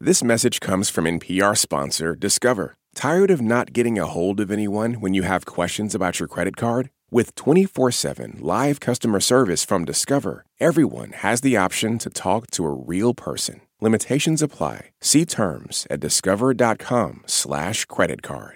This message comes from NPR sponsor Discover. Tired of not getting a hold of anyone when you have questions about your credit card? With 24/7 live customer service from Discover, everyone has the option to talk to a real person. Limitations apply. See terms at discover.com/creditcard.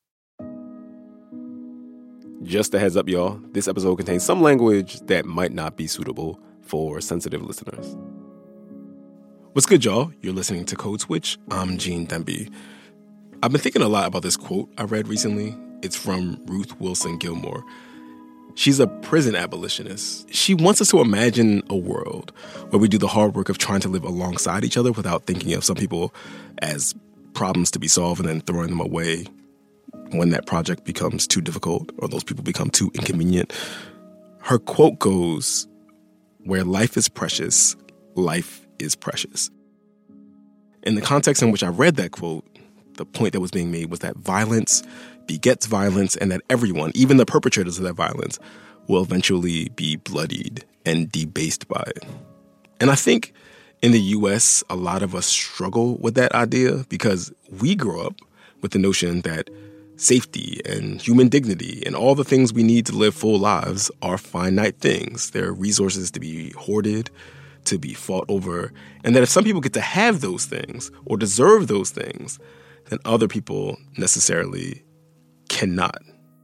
Just a heads up, y'all. This episode contains some language that might not be suitable for sensitive listeners. What's good, y'all? You're listening to Code Switch. I'm Gene Demby. I've been thinking a lot about this quote I read recently. It's from Ruth Wilson Gilmore. She's a prison abolitionist. She wants us to imagine a world where we do the hard work of trying to live alongside each other without thinking of some people as problems to be solved and then throwing them away when that project becomes too difficult or those people become too inconvenient. Her quote goes, "Where life is precious, life is precious." In the context in which I read that quote, the point that was being made was that violence begets violence and that everyone, even the perpetrators of that violence, will eventually be bloodied and debased by it. And I think in the U.S., a lot of us struggle with that idea because we grow up with the notion that safety and human dignity and all the things we need to live full lives are finite things. They're resources to be hoarded, to be fought over, and that if some people get to have those things or deserve those things, then other people necessarily cannot.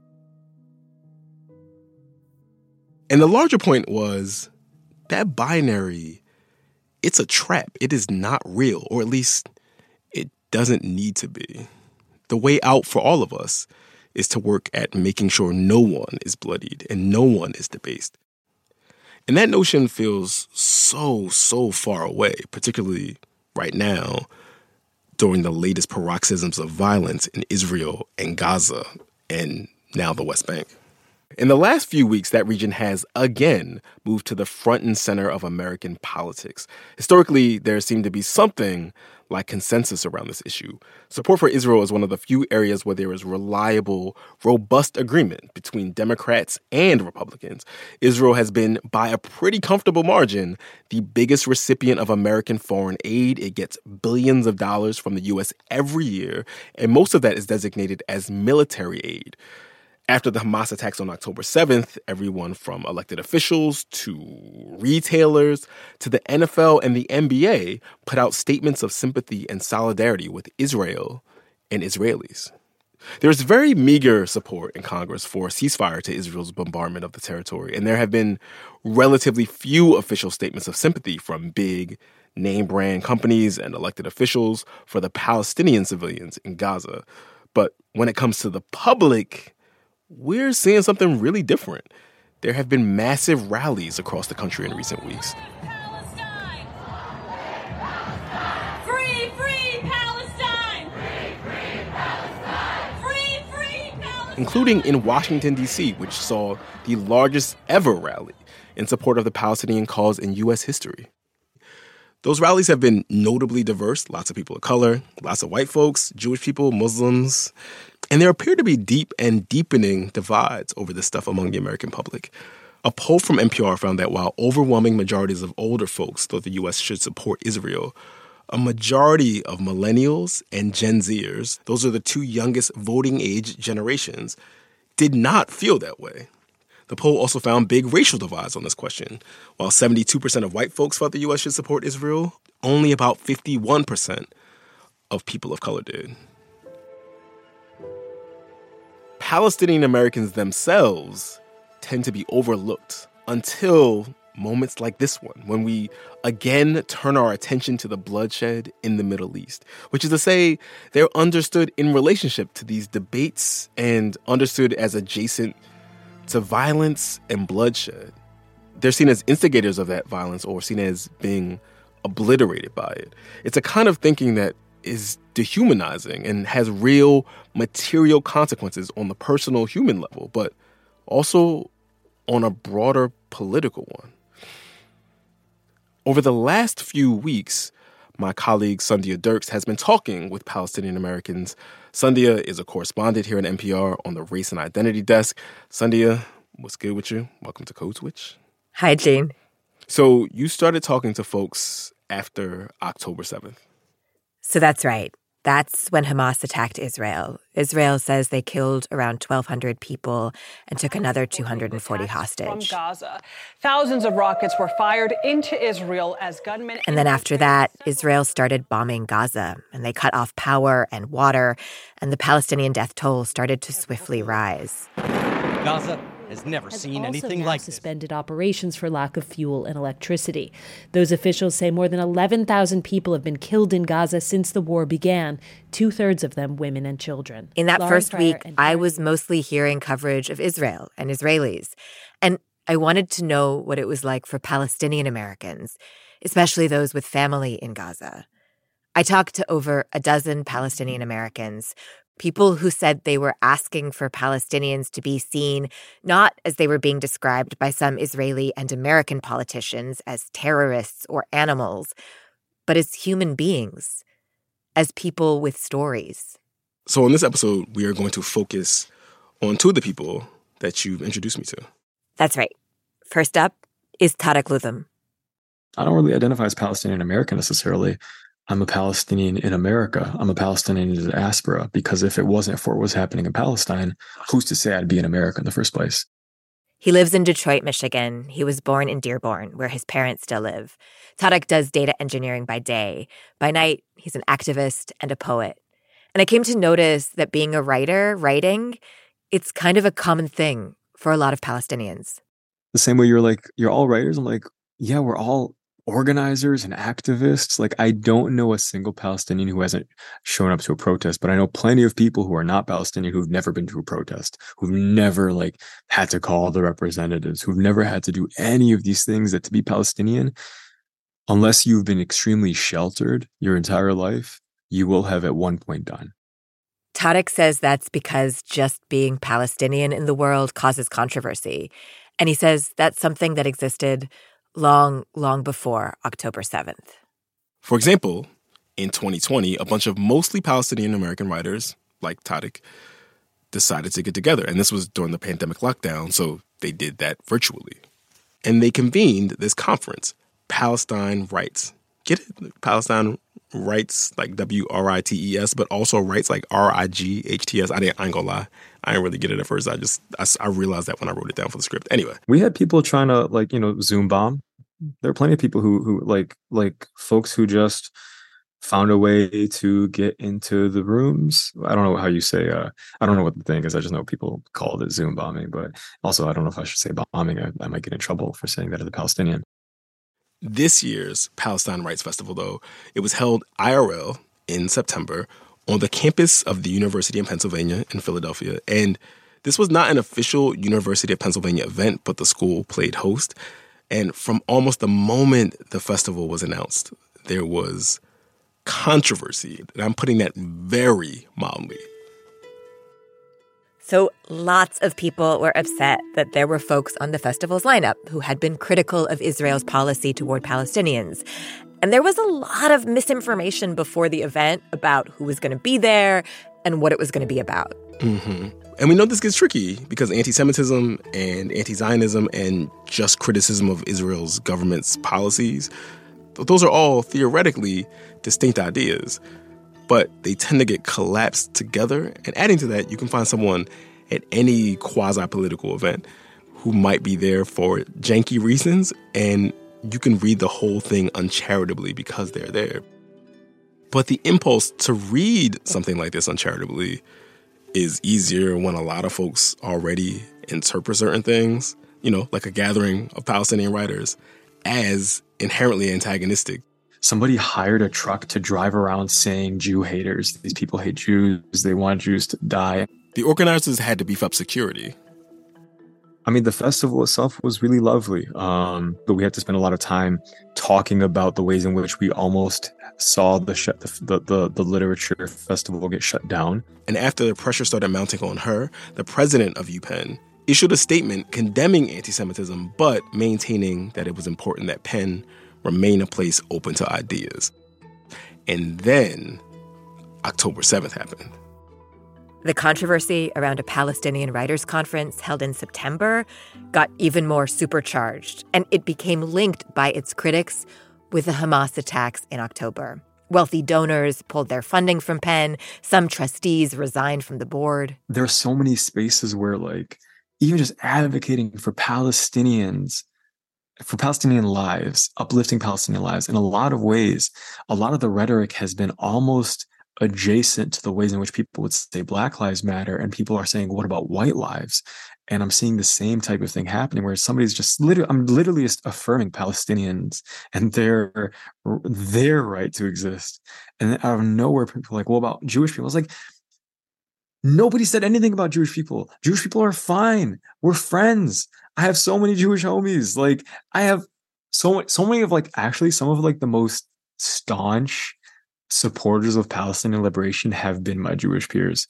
And the larger point was that binary, it's a trap. It is not real, or at least it doesn't need to be. The way out for all of us is to work at making sure no one is bloodied and no one is debased. And that notion feels so far away, particularly right now, during the latest paroxysms of violence in Israel and Gaza and now the West Bank. In the last few weeks, that region has again moved to the front and center of American politics. Historically, there seemed to be something like consensus around this issue. Support for Israel is one of the few areas where there is reliable, robust agreement between Democrats and Republicans. Israel has been, by a pretty comfortable margin, the biggest recipient of American foreign aid. It gets billions of dollars from the U.S. every year, and most of that is designated as military aid. After the Hamas attacks on October 7th, everyone from elected officials to retailers to the NFL and the NBA put out statements of sympathy and solidarity with Israel and Israelis. There's very meager support in Congress for a ceasefire to Israel's bombardment of the territory, and there have been relatively few official statements of sympathy from big name-brand companies and elected officials for the Palestinian civilians in Gaza. But when it comes to the public, we're seeing something really different. There have been massive rallies across the country in recent weeks. Palestine! Free, free Palestine! Free, free Palestine! Free, free Palestine! Including in Washington, D.C., which saw the largest ever rally in support of the Palestinian cause in U.S. history. Those rallies have been notably diverse. Lots of people of color, lots of white folks, Jewish people, Muslims. And there appear to be deep and deepening divides over this stuff among the American public. A poll from NPR found that while overwhelming majorities of older folks thought the U.S. should support Israel, a majority of millennials and Gen Zers, those are the two youngest voting age generations, did not feel that way. The poll also found big racial divides on this question. While 72% of white folks thought the U.S. should support Israel, only about 51% of people of color did. Palestinian Americans themselves tend to be overlooked until moments like this one, when we again turn our attention to the bloodshed in the Middle East, which is to say they're understood in relationship to these debates and understood as adjacent to violence and bloodshed. They're seen as instigators of that violence or seen as being obliterated by it. It's a kind of thinking that is dehumanizing and has real material consequences on the personal human level, but also on a broader political one. Over the last few weeks, my colleague Sandhya Dirks has been talking with Palestinian Americans. Sandhya is a correspondent here at NPR on the Race and Identity Desk. Sandhya, what's good with you? Welcome to Code Switch. Hi, Gene. So you started talking to folks after October 7th. So that's right. That's when Hamas attacked Israel. Israel says they killed around 1,200 people and took another 240 hostage. From Gaza, thousands of rockets were fired into Israel as gunmen... And then after that, Israel started bombing Gaza, and they cut off power and water, and the Palestinian death toll started to swiftly rise. Gaza has never seen anything like this. Suspended operations for lack of fuel and electricity. Those officials say more than 11,000 people have been killed in Gaza since the war began, 2/3 of them women and children. In that first week, I was mostly hearing coverage of Israel and Israelis, and I wanted to know what it was like for Palestinian Americans, especially those with family in Gaza. I talked to over a dozen Palestinian Americans, people who said they were asking for Palestinians to be seen not as they were being described by some Israeli and American politicians as terrorists or animals, but as human beings, as people with stories. So in this episode, we are going to focus on two of the people that you've introduced me to. That's right. First up is Tarek Lutham. I don't really identify as Palestinian American necessarily. I'm a Palestinian in America. I'm a Palestinian in the diaspora, because if it wasn't for what was happening in Palestine, who's to say I'd be in America in the first place? He lives in Detroit, Michigan. He was born in Dearborn, where his parents still live. Tarek does data engineering by day. By night, he's an activist and a poet. And I came to notice that being a writer, writing, it's kind of a common thing for a lot of Palestinians. The same way you're like, you're all writers. I'm like, yeah, we're all organizers and activists. Like, I don't know a single Palestinian who hasn't shown up to a protest, but I know plenty of people who are not Palestinian who've never been to a protest, who've never had to call the representatives, who've never had to do any of these things. That to be Palestinian, unless you've been extremely sheltered your entire life, you will have at one point done. Tarek says that's because just being Palestinian in the world causes controversy. And he says that's something that existed long, long before October 7th. For example, in 2020, a bunch of mostly Palestinian American writers, like Tarek, decided to get together. And this was during the pandemic lockdown, so they did that virtually. And they convened this conference, Palestine Writes. Get it? Palestine Writes, like WRITES, but also writes like RIGHTS. I ain't gonna lie. I didn't really get it at first. I realized that when I wrote it down for the script. Anyway. We had people trying to, Zoom bomb. There are plenty of people who like folks who just found a way to get into the rooms. I don't know how you say, I don't know what the thing is. I just know people called it Zoom bombing, but also I don't know if I should say bombing. I might get in trouble for saying that as a Palestinian. This year's Palestine Writes Festival, though, it was held IRL in September on the campus of the University of Pennsylvania in Philadelphia. And this was not an official University of Pennsylvania event, but the school played host. And from almost the moment the festival was announced, there was controversy. And I'm putting that very mildly. So lots of people were upset that there were folks on the festival's lineup who had been critical of Israel's policy toward Palestinians. And there was a lot of misinformation before the event about who was going to be there and what it was going to be about. Mm-hmm. And we know this gets tricky because anti-Semitism and anti-Zionism and just criticism of Israel's government's policies, those are all theoretically distinct ideas, but they tend to get collapsed together. And adding to that, you can find someone at any quasi-political event who might be there for janky reasons, and you can read the whole thing uncharitably because they're there. But the impulse to read something like this uncharitably is easier when a lot of folks already interpret certain things, like a gathering of Palestinian writers, as inherently antagonistic. Somebody hired a truck to drive around saying Jew haters. These people hate Jews. They want Jews to die. The organizers had to beef up security. I mean, the festival itself was really lovely, but we had to spend a lot of time talking about the ways in which we almost saw the literature festival get shut down. And after the pressure started mounting on her, the president of UPenn issued a statement condemning anti-Semitism, but maintaining that it was important that Penn remain a place open to ideas. And then October 7th happened. The controversy around a Palestinian writers' conference held in September got even more supercharged, and it became linked by its critics with the Hamas attacks in October. Wealthy donors pulled their funding from Penn. Some trustees resigned from the board. There are so many spaces where, like, even just advocating for Palestinians, for Palestinian lives, uplifting Palestinian lives, in a lot of ways, a lot of the rhetoric has been almost adjacent to the ways in which people would say Black Lives Matter, and people are saying, what about white lives? And I'm seeing the same type of thing happening where somebody's just I'm literally just affirming Palestinians and their right to exist. And then out of nowhere, people are like, what about Jewish people? I was like, nobody said anything about Jewish people. Jewish people are fine. We're friends. I have so many Jewish homies. Like, I have so many of, like, actually some of, like, the most staunch supporters of Palestinian liberation have been my Jewish peers.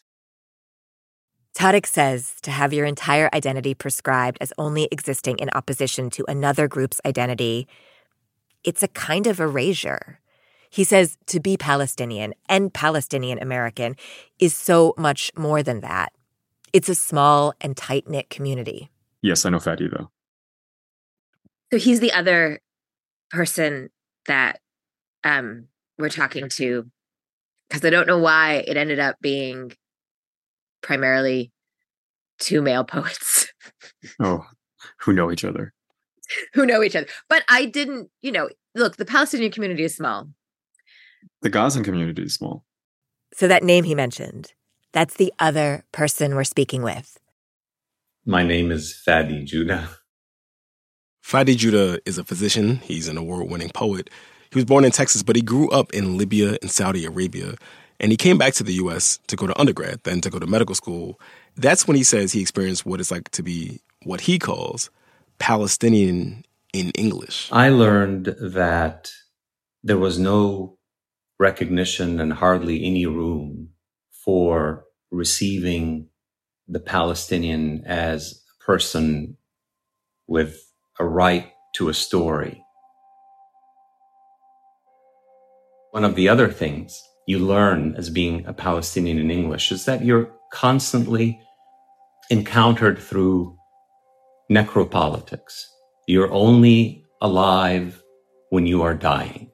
Tariq says to have your entire identity prescribed as only existing in opposition to another group's identity, it's a kind of erasure. He says to be Palestinian and Palestinian American is so much more than that. It's a small and tight-knit community. Yes, I know Fadi, though. So he's the other person that we're talking to, because I don't know why it ended up being primarily two male poets. Oh, who know each other. But I didn't, look, the Palestinian community is small. The Gazan community is small. So that name he mentioned, that's the other person we're speaking with. My name is Fadi Judah. Fadi Judah is a physician. He's an award-winning poet. He was born in Texas, but he grew up in Libya and Saudi Arabia. And he came back to the U.S. to go to undergrad, then to go to medical school. That's when he says he experienced what it's like to be what he calls Palestinian in English. I learned that there was no recognition and hardly any room for receiving the Palestinian as a person with a right to a story. One of the other things you learn as being a Palestinian in English is that you're constantly encountered through necropolitics. You're only alive when you are dying.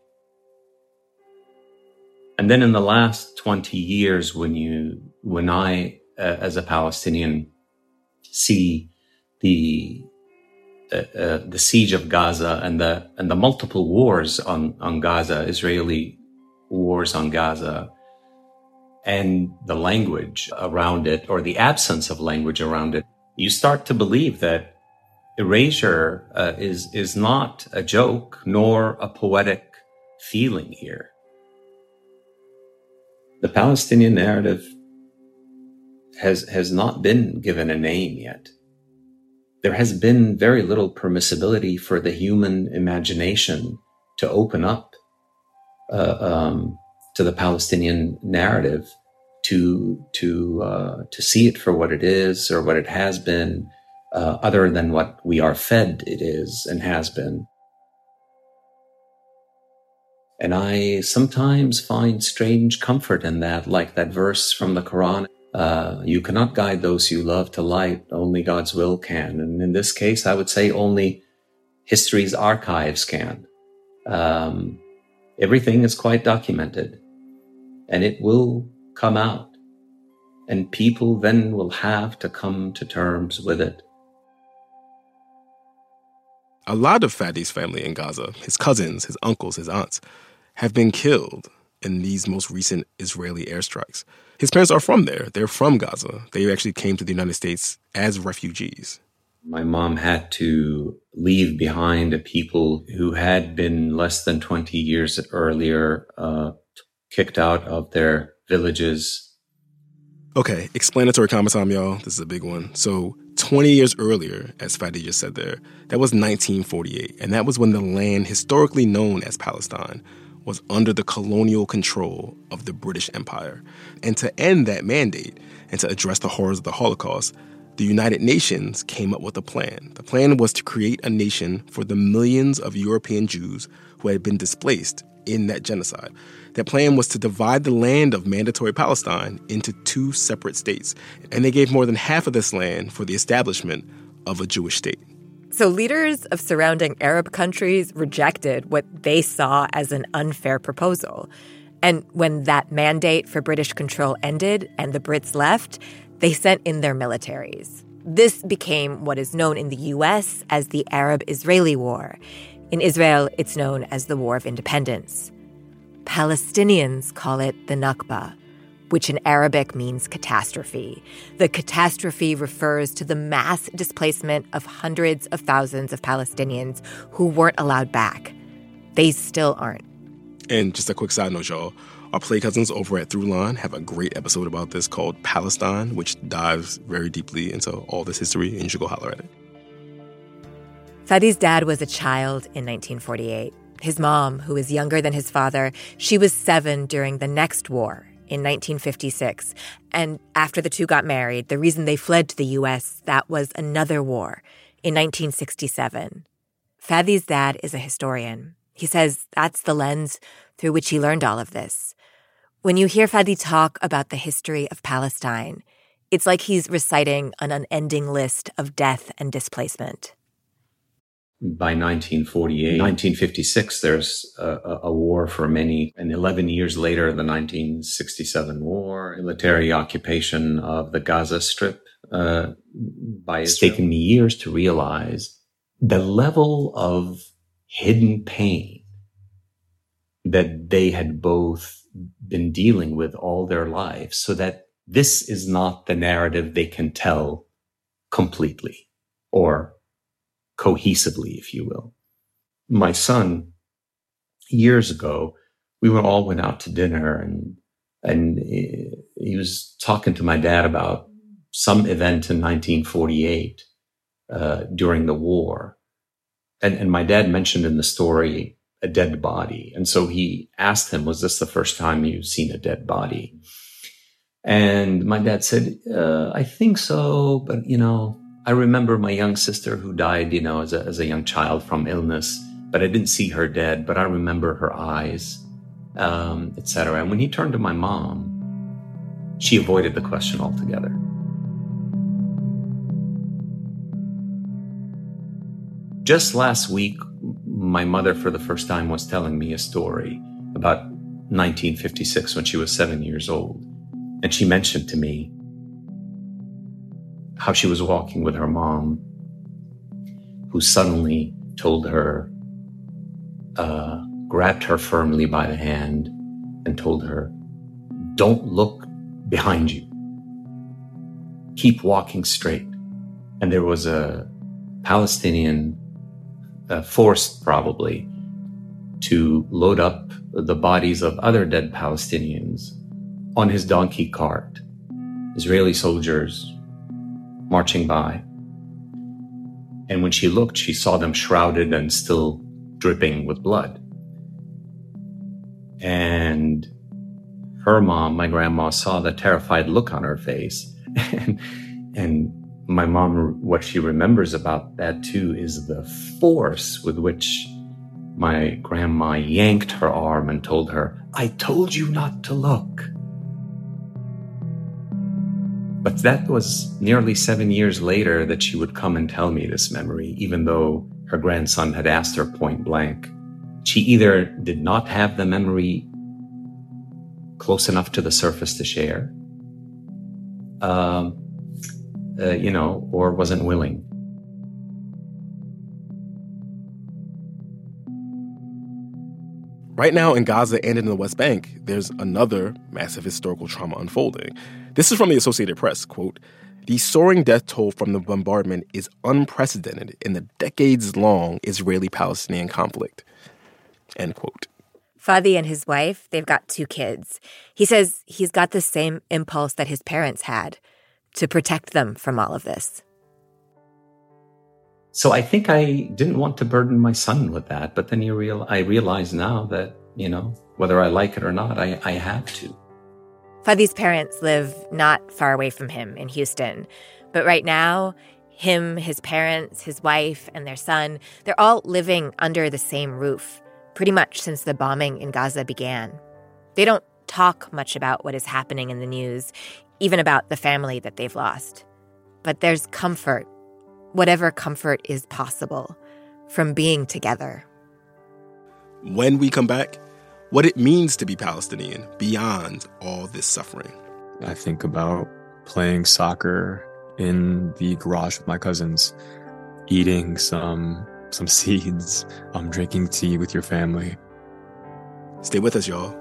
And then in the last 20 years, when I, as a Palestinian, see the siege of Gaza and the multiple wars on Gaza, Israeli wars on Gaza, and the language around it, or the absence of language around it, you start to believe that erasure is not a joke nor a poetic feeling here. The Palestinian narrative has not been given a name yet. There has been very little permissibility for the human imagination to open up to the Palestinian narrative, to see it for what it is or what it has been, other than what we are fed it is and has been. And I sometimes find strange comfort in that, like that verse from the Quran, you cannot guide those you love to light, only God's will can. And in this case, I would say only history's archives can. Everything is quite documented, and it will come out, and people then will have to come to terms with it. A lot of Fadi's family in Gaza, his cousins, his uncles, his aunts, have been killed in these most recent Israeli airstrikes. His parents are from there. They're from Gaza. They actually came to the United States as refugees. My mom had to leave behind people who had been less than 20 years earlier kicked out of their villages. Okay, explanatory comment time, y'all. This is a big one. So 20 years earlier, as Fadi just said there, that was 1948. And that was when the land historically known as Palestine was under the colonial control of the British Empire. And to end that mandate and to address the horrors of the Holocaust, the United Nations came up with a plan. The plan was to create a nation for the millions of European Jews who had been displaced in that genocide. That plan was to divide the land of Mandatory Palestine into two separate states. And they gave more than half of this land for the establishment of a Jewish state. So leaders of surrounding Arab countries rejected what they saw as an unfair proposal. And when that mandate for British control ended and the Brits left, they sent in their militaries. This became what is known in the U.S. as the Arab-Israeli War. In Israel, it's known as the War of Independence. Palestinians call it the Nakba, which in Arabic means catastrophe. The catastrophe refers to the mass displacement of hundreds of thousands of Palestinians who weren't allowed back. They still aren't. And just a quick side note, y'all. Our Play Cousins over at Throughline have a great episode about this called Palestine, which dives very deeply into all this history, and you should go holler at it. Fadi's dad was a child in 1948. His mom, who was younger than his father, she was 7 during the next war in 1956. And after the two got married, the reason they fled to the U.S., that was another war in 1967. Fadi's dad is a historian. He says that's the lens through which he learned all of this. When you hear Fadi talk about the history of Palestine, it's like he's reciting an unending list of death and displacement. By 1948, 1956, there's a war for many. And 11 years later, the 1967 war, military occupation of the Gaza Strip by Israel. It's taken me years to realize the level of hidden pain that they had both been dealing with all their lives, so that this is not the narrative they can tell completely or cohesively, if you will. My son, years ago, we all went out to dinner, and he was talking to my dad about some event in 1948 during the war. And my dad mentioned in the story a dead body. And so he asked him, was this the first time you've seen a dead body? And my dad said, I think so. But, I remember my young sister who died, as a young child from illness, but I didn't see her dead, but I remember her eyes, etc. And when he turned to my mom, she avoided the question altogether. Just last week, my mother, for the first time, was telling me a story about 1956 when she was 7 years old. And she mentioned to me how she was walking with her mom, who suddenly told her, grabbed her firmly by the hand and told her, don't look behind you. Keep walking straight. And there was a Palestinian forced probably to load up the bodies of other dead Palestinians on his donkey cart. Israeli soldiers marching by. And when she looked, she saw them shrouded and still dripping with blood. And her mom, my grandma, saw the terrified look on her face. And my mom, what she remembers about that too is the force with which my grandma yanked her arm and told her, I told you not to look. But that was nearly 7 years later that she would come and tell me this memory, even though her grandson had asked her point blank. She either did not have the memory close enough to the surface to share, or wasn't willing. Right now in Gaza and in the West Bank, there's another massive historical trauma unfolding. This is from the Associated Press, quote, the soaring death toll from the bombardment is unprecedented in the decades-long Israeli-Palestinian conflict, end quote. Fadi and his wife, they've got 2 kids. He says he's got the same impulse that his parents had, to protect them from all of this. So I think I didn't want to burden my son with that, but then I realize now that, whether I like it or not, I have to. Fadi's parents live not far away from him in Houston. But right now, him, his parents, his wife, and their son, they're all living under the same roof, pretty much since the bombing in Gaza began. They don't talk much about what is happening in the news, even about the family that they've lost. But there's comfort, whatever comfort is possible, from being together. When we come back, what it means to be Palestinian beyond all this suffering. I think about playing soccer in the garage with my cousins, eating some seeds, drinking tea with your family. Stay with us, y'all.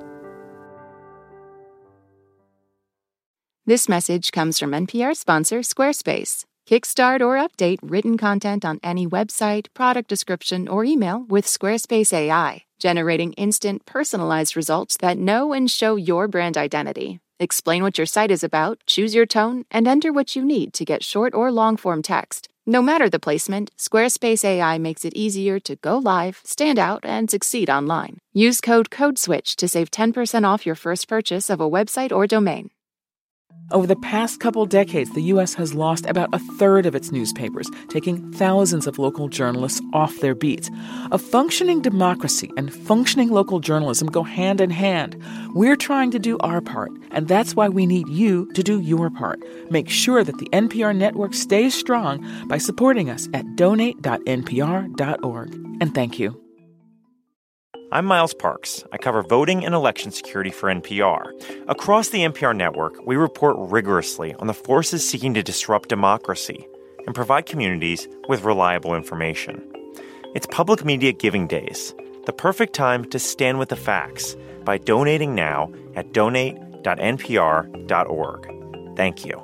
This message comes from NPR sponsor Squarespace. Kickstart or update written content on any website, product description, or email with Squarespace AI, generating instant, personalized results that know and show your brand identity. Explain what your site is about, choose your tone, and enter what you need to get short or long-form text. No matter the placement, Squarespace AI makes it easier to go live, stand out, and succeed online. Use code CODESWITCH to save 10% off your first purchase of a website or domain. Over the past couple decades, the U.S. has lost about a third of its newspapers, taking thousands of local journalists off their beats. A functioning democracy and functioning local journalism go hand in hand. We're trying to do our part, and that's why we need you to do your part. Make sure that the NPR network stays strong by supporting us at donate.npr.org. And thank you. I'm Miles Parks. I cover voting and election security for NPR. Across the NPR network, we report rigorously on the forces seeking to disrupt democracy and provide communities with reliable information. It's Public Media Giving Days, the perfect time to stand with the facts by donating now at donate.npr.org. Thank you.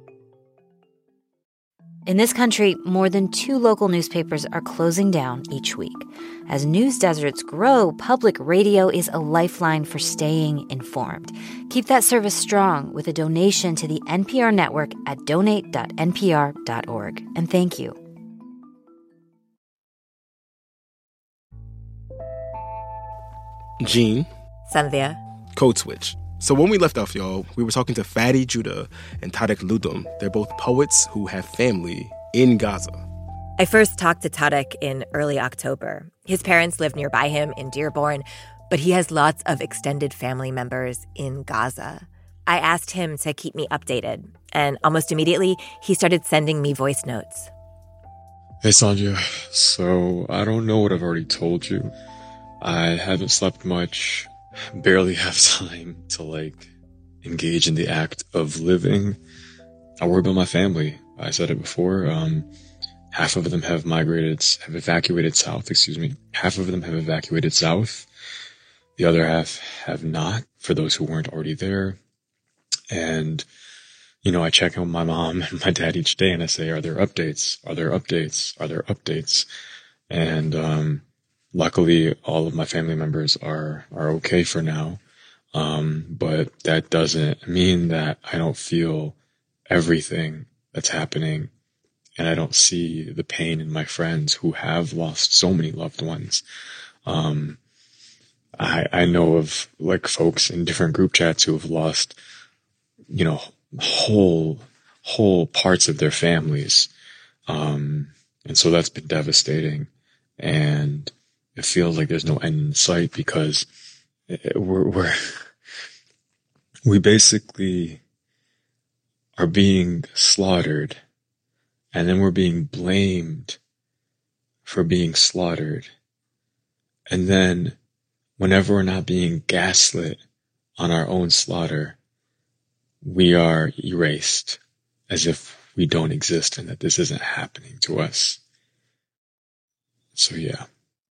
In this country, more than 2 local newspapers are closing down each week. As news deserts grow, public radio is a lifeline for staying informed. Keep that service strong with a donation to the NPR network at donate.npr.org. And thank you. Gene. Sandhya. Code Switch. So when we left off, y'all, we were talking to Fadi Judah and Tarek Ludum. They're both poets who have family in Gaza. I first talked to Tarek in early October. His parents live nearby him in Dearborn, but he has lots of extended family members in Gaza. I asked him to keep me updated, and almost immediately, he started sending me voice notes. Hey, Sandhya. So I don't know what I've already told you. I haven't slept much. Barely have time to engage in the act of living. I worry about my family. I said it before. Half of them have evacuated south, Half of them have evacuated south. The other half have not, for those who weren't already there. And, I check on my mom and my dad each day and I say, are there updates? Are there updates? Are there updates? And, luckily, all of my family members are okay for now. But that doesn't mean that I don't feel everything that's happening. And I don't see the pain in my friends who have lost so many loved ones. I know of folks in different group chats who have lost, whole parts of their families. And so that's been devastating. And it feels like there's no end in sight because we basically are being slaughtered, and then we're being blamed for being slaughtered. And then whenever we're not being gaslit on our own slaughter, we are erased as if we don't exist and that this isn't happening to us. So, yeah.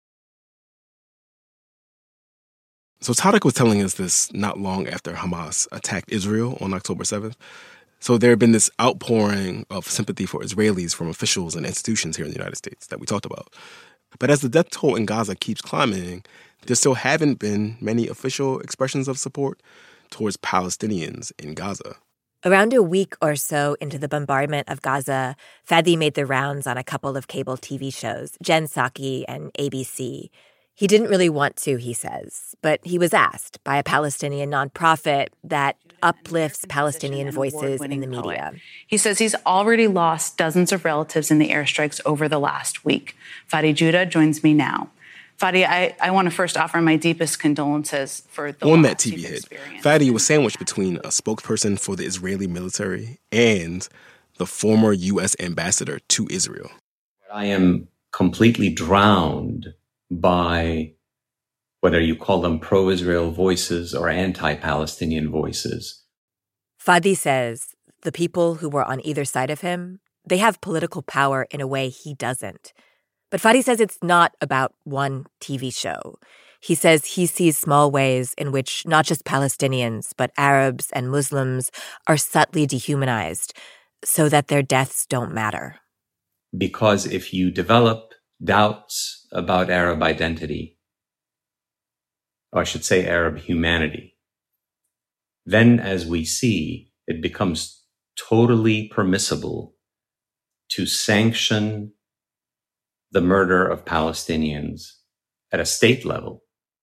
So Tarek was telling us this not long after Hamas attacked Israel on October 7th. So there had been this outpouring of sympathy for Israelis from officials and institutions here in the United States that we talked about. But as the death toll in Gaza keeps climbing, there still haven't been many official expressions of support towards Palestinians in Gaza. Around a week or so into the bombardment of Gaza, Fadi made the rounds on a couple of cable TV shows, Jen Psaki and ABC. He didn't really want to, he says, but he was asked by a Palestinian nonprofit that uplifts Palestinian voices in the media. He says he's already lost dozens of relatives in the airstrikes over the last week. Fadi Judah joins me now. Fadi, I want to first offer my deepest condolences for the On that TV hit, Fadi was sandwiched between a spokesperson for the Israeli military and the former U.S. ambassador to Israel. I am completely drowned by whether you call them pro-Israel voices or anti-Palestinian voices. Fadi says the people who were on either side of him, they have political power in a way he doesn't. But Fadi says it's not about one TV show. He says he sees small ways in which not just Palestinians, but Arabs and Muslims are subtly dehumanized so that their deaths don't matter. Because if you develop doubts about Arab identity, or I should say Arab humanity, then as we see, it becomes totally permissible to sanction the murder of Palestinians at a state level.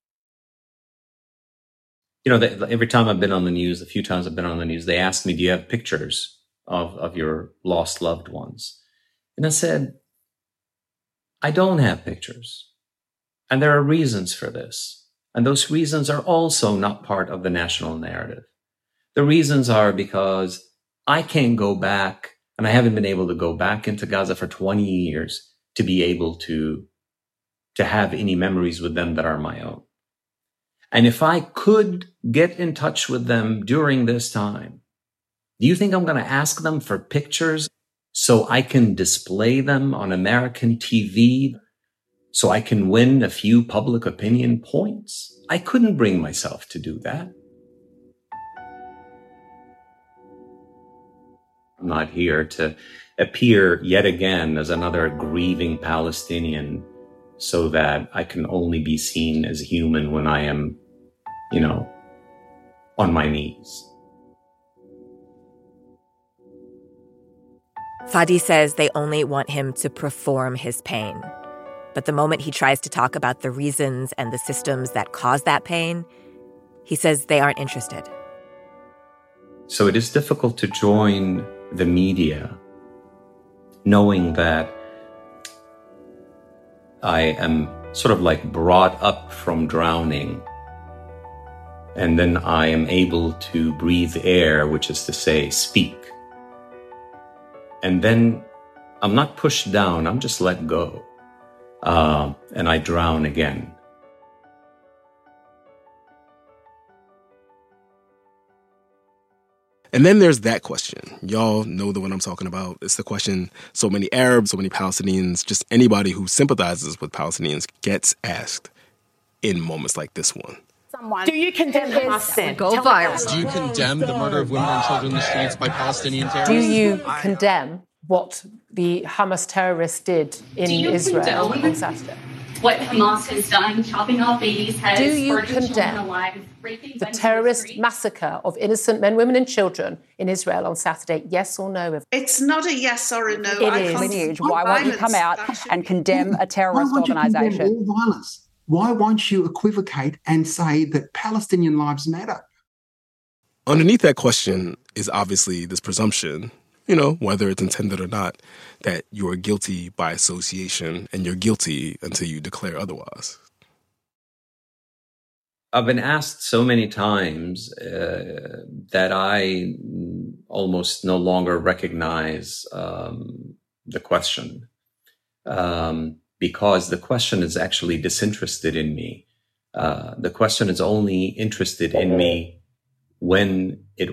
You know, every time I've been on the news, a few times I've been on the news, they ask me, do you have pictures of your lost loved ones? And I said, I don't have pictures. And there are reasons for this. And those reasons are also not part of the national narrative. The reasons are because I can't go back, and I haven't been able to go back into Gaza for 20 years to be able to have any memories with them that are my own. And if I could get in touch with them during this time, do you think I'm going to ask them for pictures so I can display them on American TV, so I can win a few public opinion points? I couldn't bring myself to do that. I'm not here to appear yet again as another grieving Palestinian so that I can only be seen as human when I am, on my knees. Fadi says they only want him to perform his pain. But the moment he tries to talk about the reasons and the systems that cause that pain, he says they aren't interested. So it is difficult to join the media knowing that I am sort of like brought up from drowning, and then I am able to breathe air, which is to say, speak. And then I'm not pushed down, I'm just let go. And I drown again. And then there's that question. Y'all know the one I'm talking about. It's the question so many Arabs, so many Palestinians, just anybody who sympathizes with Palestinians gets asked in moments like this one. Do you condemn Hamas sin? Go viral. Do you condemn the murder of women and children in the streets by Palestinian terrorists? Do you condemn what the Hamas terrorists did in Israel on Saturday? What Hamas has done, chopping off babies' heads, do you burning children condemn alive, raping the terrorist massacre of innocent men, women and children in Israel on Saturday? Yes or no? It's not a yes or a no. It is. Lineage. Why won't you come out and condemn a terrorist organisation? All violence? Why won't you equivocate and say that Palestinian lives matter? Underneath that question is obviously this presumption, whether it's intended or not, that you are guilty by association, and you're guilty until you declare otherwise. I've been asked so many times that I almost no longer recognize the question. Because the question is actually disinterested in me. The question is only interested in me when it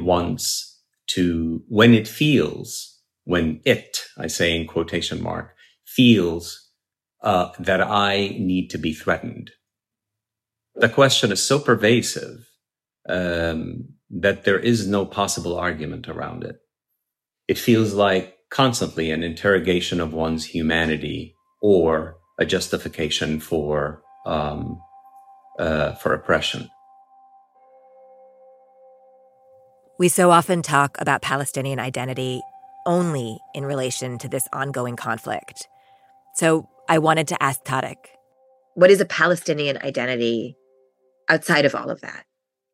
I say in quotation mark, feels that I need to be threatened. The question is so pervasive that there is no possible argument around it. It feels like constantly an interrogation of one's humanity or a justification for oppression. We so often talk about Palestinian identity only in relation to this ongoing conflict. So I wanted to ask Tariq, what is a Palestinian identity outside of all of that?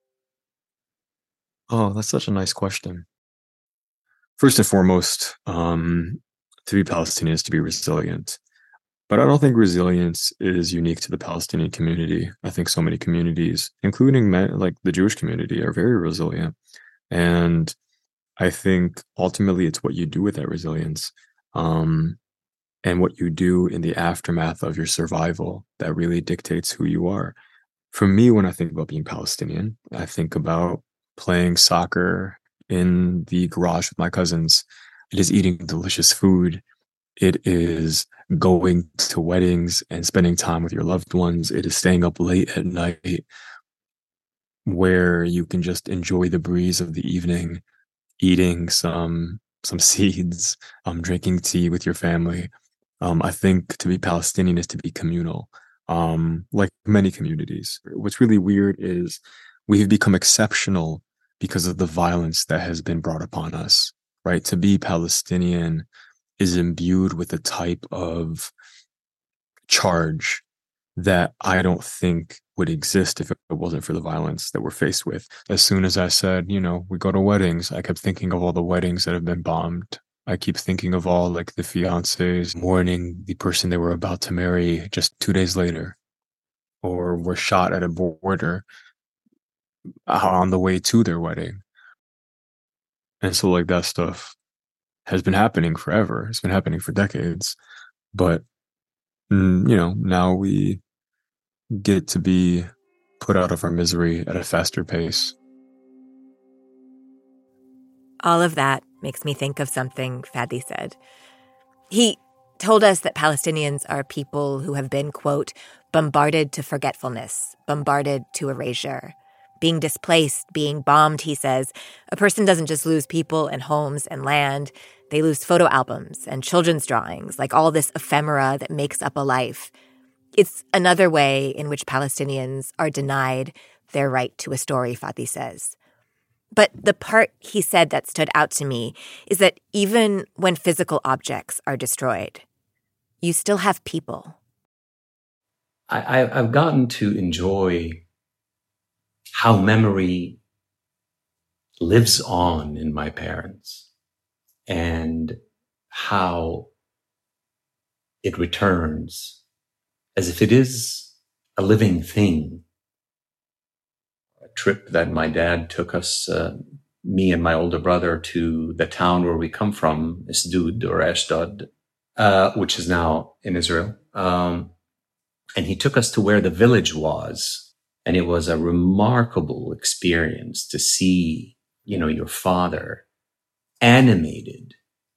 Oh, that's such a nice question. First and foremost, to be Palestinian is to be resilient. But I don't think resilience is unique to the Palestinian community. I think so many communities, including like the Jewish community, are very resilient. And I think ultimately it's what you do with that resilience and what you do in the aftermath of your survival that really dictates who you are. For me, when I think about being Palestinian, I think about playing soccer in the garage with my cousins. It is eating delicious food. It is going to weddings and spending time with your loved ones. It is staying up late at night where you can just enjoy the breeze of the evening, eating some seeds, drinking tea with your family. I think to be Palestinian is to be communal, like many communities. What's really weird is we've become exceptional because of the violence that has been brought upon us, right? To be Palestinian is imbued with a type of charge that I don't think would exist if it wasn't for the violence that we're faced with. As soon as I said, we go to weddings, I kept thinking of all the weddings that have been bombed. I keep thinking of all the fiancés mourning the person they were about to marry just 2 days later, or were shot at a border on the way to their wedding. And so that stuff has been happening forever. It's been happening for decades. But, now we get to be put out of our misery at a faster pace. All of that makes me think of something Fadi said. He told us that Palestinians are people who have been, quote, bombarded to forgetfulness, bombarded to erasure. Being displaced, being bombed, he says, a person doesn't just lose people and homes and land. They lose photo albums and children's drawings, like all this ephemera that makes up a life. It's another way in which Palestinians are denied their right to a story, Fadi says. But the part he said that stood out to me is that even when physical objects are destroyed, you still have people. I've gotten to enjoy how memory lives on in my parents and how it returns as if it is a living thing. A trip that my dad took us, me and my older brother, to the town where we come from, Ashdod or Ashdod, which is now in Israel. And he took us to where the village was. And it was a remarkable experience to see, your father animated,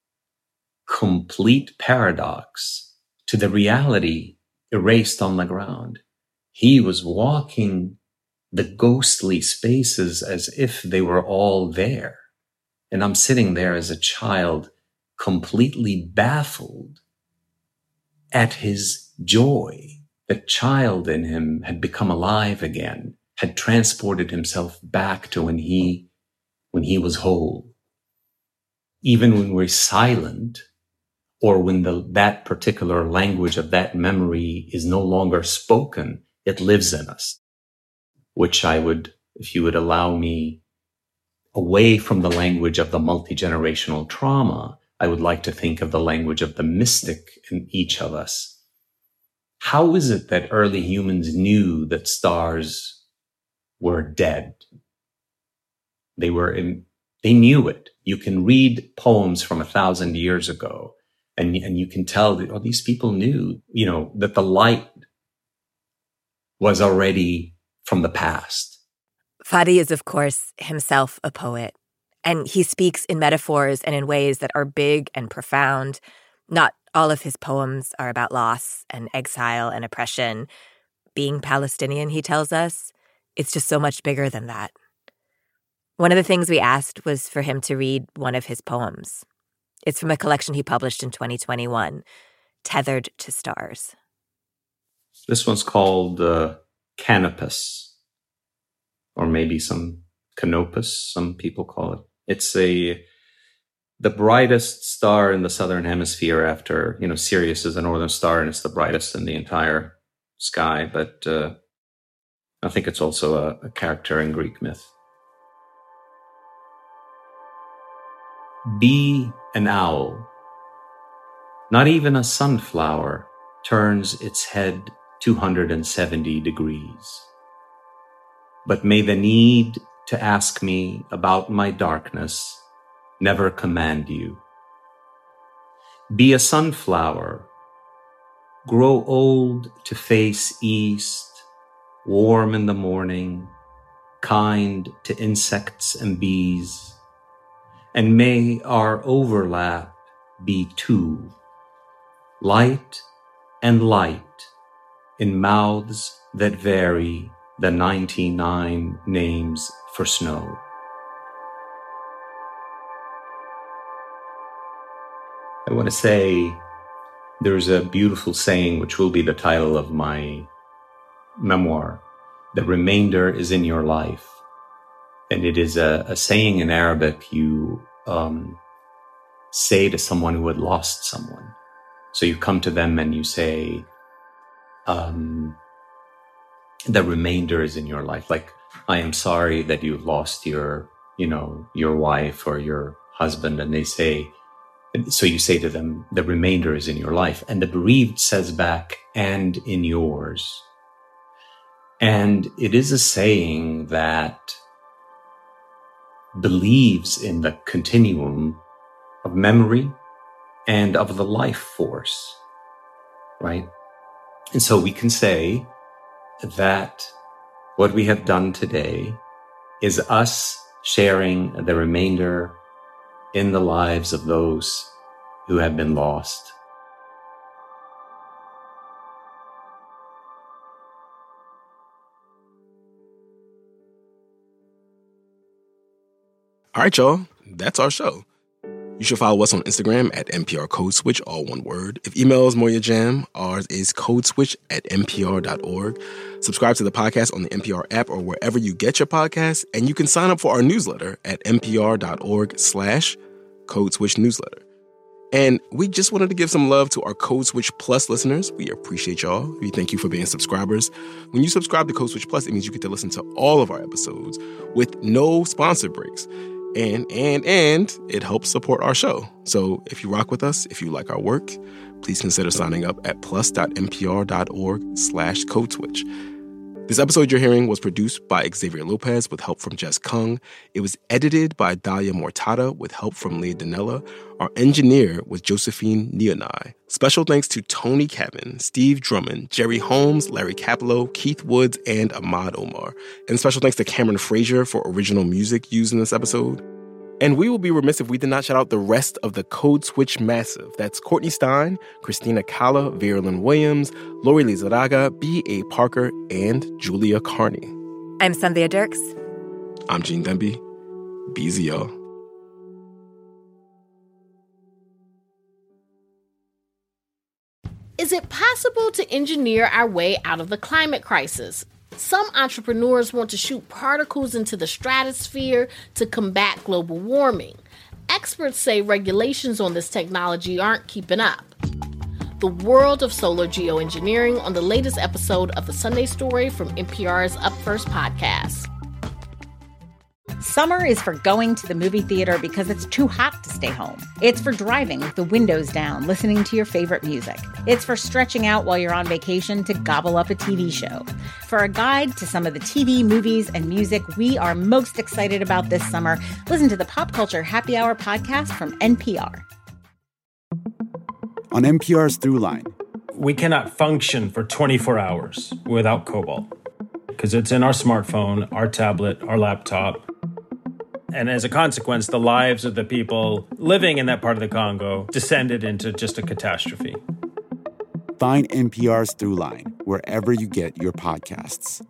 complete paradox to the reality erased on the ground. He was walking the ghostly spaces as if they were all there. And I'm sitting there as a child, completely baffled at his joy. The child in him had become alive again, had transported himself back to when he was whole. Even when we're silent, or when that particular language of that memory is no longer spoken, it lives in us. Which I would, if you would allow me, away from the language of the multi-generational trauma, I would like to think of the language of the mystic in each of us. How is it that early humans knew that stars were dead? They knew it. You can read poems from 1,000 years ago, and you can tell that these people knew, that the light was already from the past. Fadi is, of course, himself a poet, and he speaks in metaphors and in ways that are big and profound. Not all of his poems are about loss and exile and oppression. Being Palestinian, he tells us, it's just so much bigger than that. One of the things we asked was for him to read one of his poems. It's from a collection he published in 2021, Tethered to Stars. This one's called Canopus, or maybe some Canopus, some people call it. It's the brightest star in the southern hemisphere after, Sirius is a northern star and it's the brightest in the entire sky. But I think it's also a character in Greek myth. Be an owl. Not even a sunflower turns its head 270 degrees. But may the need to ask me about my darkness never command you. Be a sunflower. Grow old to face east warm in the morning, kind to insects and bees, and may our overlap be two, light and light in mouths that vary the 99 names for snow. I want to say there's a beautiful saying which will be the title of my memoir. The remainder is in your life. And it is a saying in Arabic you say to someone who had lost someone. So you come to them and you say, the remainder is in your life. Like, I am sorry that you've lost your wife or your husband. And they say, so you say to them, the remainder is in your life. And the bereaved says back, and in yours. And it is a saying that believes in the continuum of memory and of the life force, right? And so we can say that what we have done today is us sharing the remainder in the lives of those who have been lost. All right, y'all. That's our show. You should follow us on Instagram at NPR Code Switch, all one word. If email is more your jam, ours is codeswitch@npr.org. Subscribe to the podcast on the NPR app or wherever you get your podcasts, and you can sign up for our newsletter at npr.org/Code Switch newsletter. And we just wanted to give some love to our Code Switch Plus listeners. We appreciate y'all. We thank you for being subscribers. When you subscribe to Code Switch Plus, it means you get to listen to all of our episodes with no sponsor breaks. And it helps support our show. So if you rock with us, if you like our work, please consider signing up at plus.npr.org/codeswitch. This episode you're hearing was produced by Xavier Lopez with help from Jess Kung. It was edited by Dalia Mortada with help from Leah Donnella. Our engineer was Josephine Neonai. Special thanks to Tony Cabin, Steve Drummond, Jerry Holmes, Larry Capello, Keith Woods, and Ahmad Omar. And special thanks to Cameron Frazier for original music used in this episode. And we will be remiss if we did not shout out the rest of the Code Switch Massive. That's Courtney Stein, Christina Kalla, Veralyn Williams, Lori Lizaraga, B.A. Parker, and Julia Carney. I'm Sandhya Dirks. I'm Gene Demby. Be easy, y'all. Is it possible to engineer our way out of the climate crisis? Some entrepreneurs want to shoot particles into the stratosphere to combat global warming. Experts say regulations on this technology aren't keeping up. The world of solar geoengineering on the latest episode of The Sunday Story from NPR's Up First podcast. Summer is for going to the movie theater because it's too hot to stay home. It's for driving with the windows down, listening to your favorite music. It's for stretching out while you're on vacation to gobble up a TV show. For a guide to some of the TV, movies, and music we are most excited about this summer, listen to the Pop Culture Happy Hour podcast from NPR. On NPR's Throughline. We cannot function for 24 hours without cobalt because it's in our smartphone, our tablet, our laptop. And as a consequence, the lives of the people living in that part of the Congo descended into just a catastrophe. Find NPR's Throughline wherever you get your podcasts.